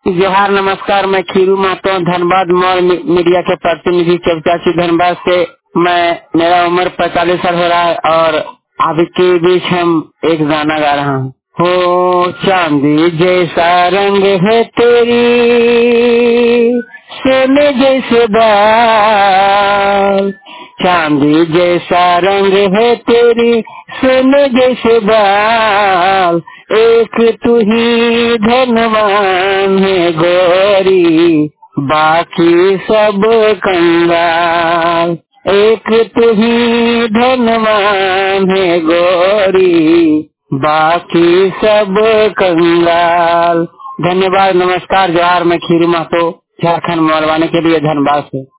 जोहार नमस्कार। मैं खीरू महतो धनबाद मॉल मीडिया के प्रतिनिधि चौचाची धनबाद से। मेरा उम्र 45 साल हो रहा है और आपके बीच हम एक गाना गा रहा हूँ। हो चांदी जैसा रंग है तेरी, सोने जैसे बाल। चांदी जैसा रंग है तेरी, सोने जैसे बाल। एक तू ही धनवान है गोरी, बाकी सब कंगाल। एक तू ही धनवान है गोरी, बाकी सब कंगाल। धन्यवाद, नमस्कार, जोहार। मैं खीरू महतो झारखंड मॉलवाने के लिए धनबाद से।